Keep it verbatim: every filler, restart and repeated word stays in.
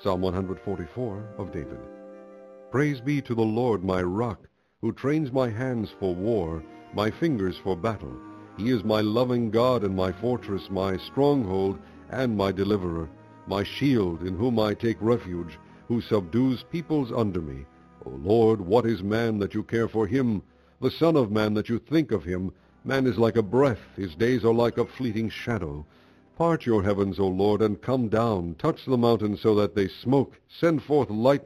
Psalm one forty-four of David. Praise be to the Lord my rock, who trains my hands for war, my fingers for battle. He is my loving God and my fortress, my stronghold and my deliverer, my shield in whom I take refuge, who subdues peoples under me. O Lord, what is man that you care for him? The son of man that you think of him? Man is like a breath, his days are like a fleeting shadow. Part your heavens, O Lord, and come down. Touch the mountains so that they smoke. Send forth lightning